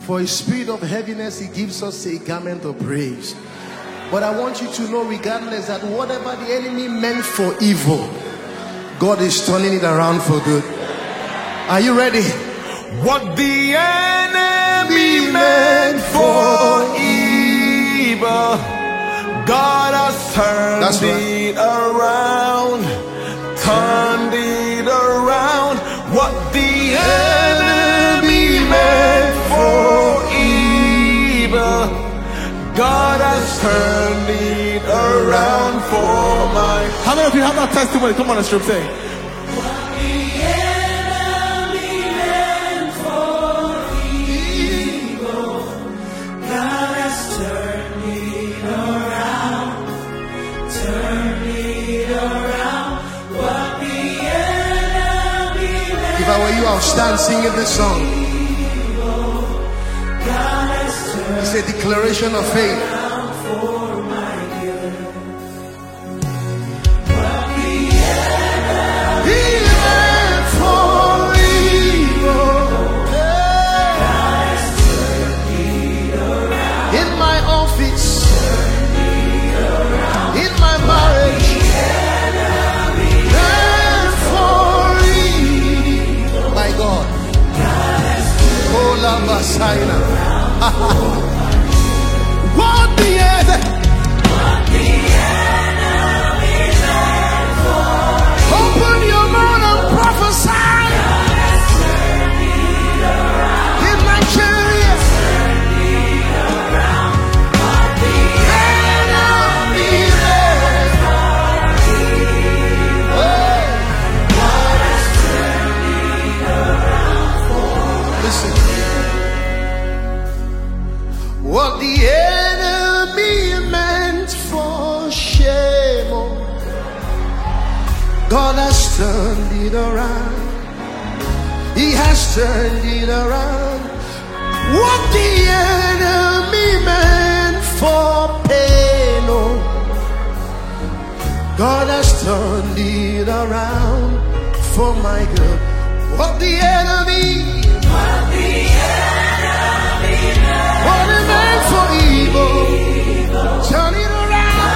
For a spirit of heaviness, he gives us a garment of praise. But I want you to know, regardless, that whatever the enemy meant for evil, God is turning it around for good. Are you ready? What the enemy meant for evil, God has turned it around. Turned it around. What the enemy meant for evil, God has turned it around for my. How many of you have that testimony? Come on, let's say. What the enemy meant for evil, God has turned it around. Turned it around. What the enemy meant. If I were you, I'll stand singing this song. It's a declaration of faith. In my office, in my marriage, and for evil. My God. Kola Masaina. What the enemy meant for. Open your mouth and prophesy. In my career, What the enemy meant for evil, God has turned it around for. listen. What the enemy meant for shame, God has turned it around. He has turned it around. What the enemy meant for pain, God has turned it around for my good. What the enemy meant for evil, turn it around.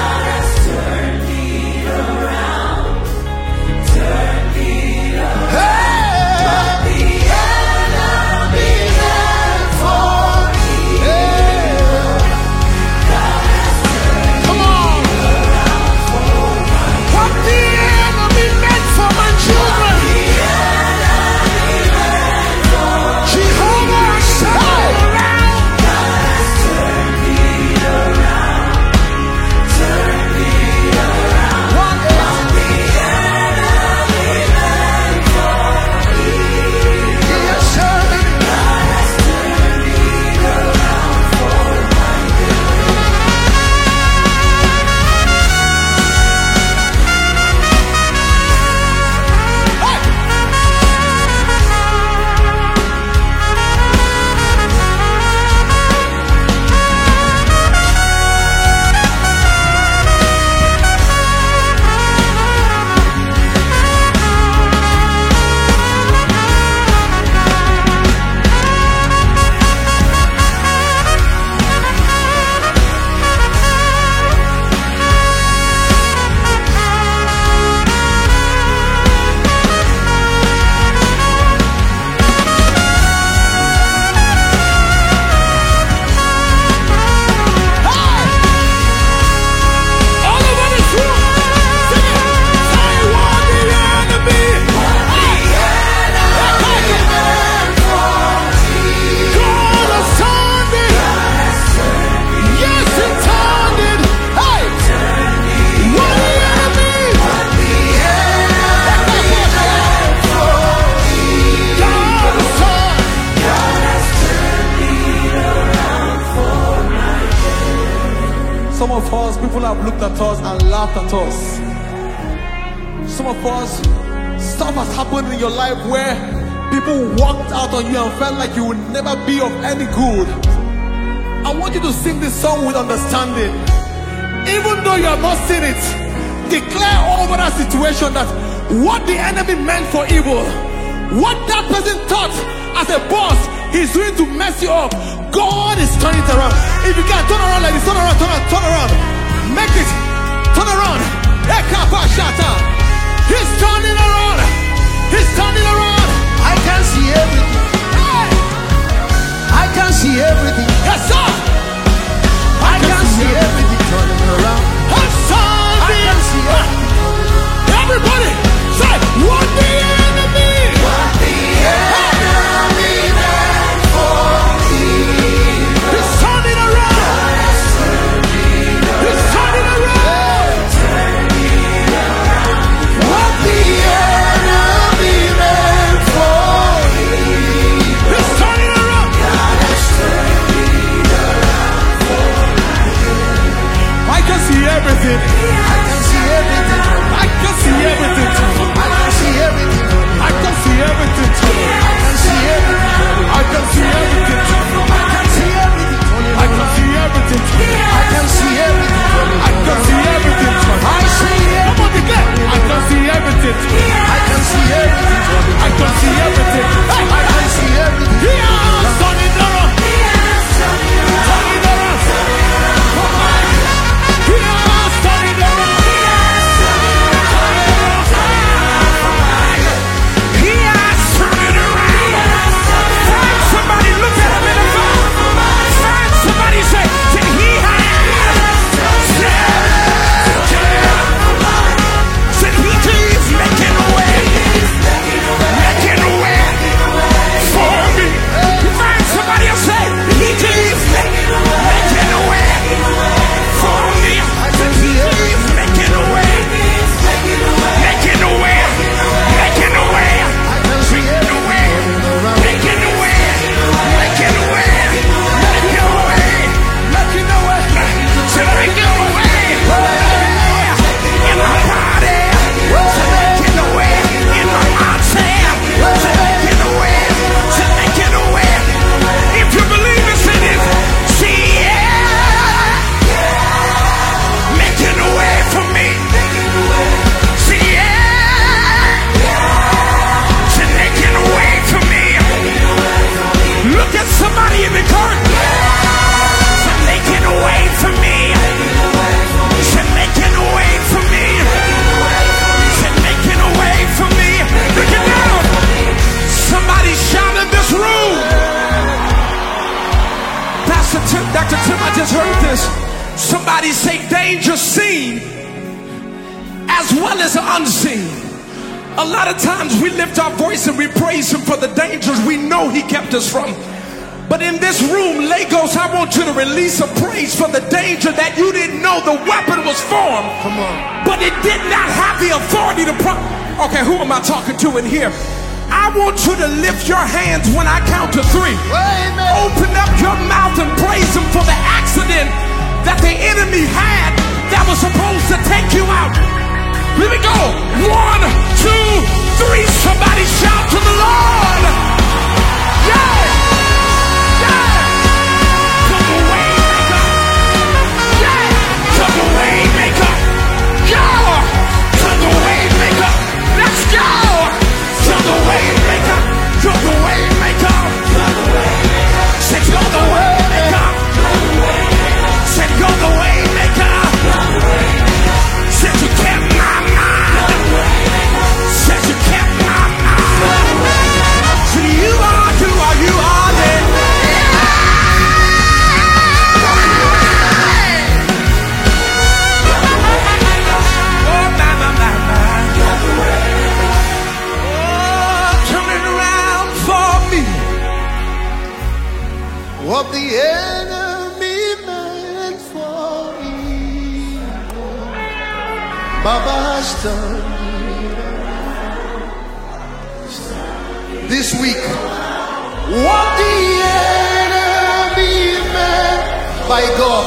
Some of us, people have looked at us and laughed at us. Some of us, stuff has happened in your life where people walked out on you and felt like you would never be of any good. I want you to sing this song with understanding. Even though you have not seen it, declare over that situation that what the enemy meant for evil, what that person thought as a boss he's doing to mess you up, God is turning it around. If you can turn around like this, turn around, turn around, turn around. Make it, turn around. He's turning around. He's turning around. I can see everything. Hey. I can see everything. Yes, sir. I can see everything turning around. I'm I can see everything. Everybody say, what the enemy? What the enemy meant for evil. He's turning around. He's turning around. What the enemy meant for evil. He's turning around. I can see everything. I can see everything. I can see everything. I can see everything. I can see everything. I can see everything. I can see everything. I can see everything. I can see everything. I can see everything. I can see everything. I see Come on, declare. I can see everything. I can see everything. I can see everything. Hey, I can see everything. he has done it around. Turn it around. He has done it around. He has turned it around. Find somebody, look at him in the face. Find somebody, say, he has. Said he keeps making a way. Making a way for me. Find somebody else, say, he keeps making a way for me. Said he keeps making a way. Making a way. Making a way. Making a way. Making a way. Making a way. Making a way. Making a way. Said making a way. In my body. Said making a way. In my mindset. Said making a way. Said making a way. If you believe it's in it, see yeah. Making a way for me. See yeah. Said making a way for me. Look at somebody in the court. Said making a way for me. Said making a way for me. Said making a way for me. Look at now. Somebody shout in this room. Pastor Tim, Dr. Tim, I just heard this. Somebody say danger seen as well as unseen. A lot of times we lift our voice and we praise him for the dangers we know he kept us from. But in this room, Lagos, I want you to release a praise for the danger that you didn't know the weapon was formed. Come on. But it did not have the authority to Okay, who am I talking to in here? I want you to lift your hands when I count to 3. Amen. Open up your mouth and praise him for the accident that the enemy had that was supposed to take you out. Here we go. 1, 2, 3. Somebody shout to the Lord. Yeah. Yeah. To the way maker. Yeah. To the way maker. Yeah. To the way maker. Let's go. To the way maker. To the way maker. Say you're the way maker. Say you're the way maker. Said you kept my mind. Said you kept my mind. So you are there. Oh, my. Oh, turning around for me. What the enemy meant for evil, Baba has done it. This week, what the enemy meant, by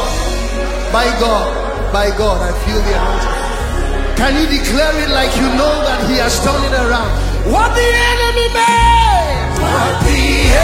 God, I feel the anointing. Can you declare it like you know that he has turned it around? What the enemy meant, What the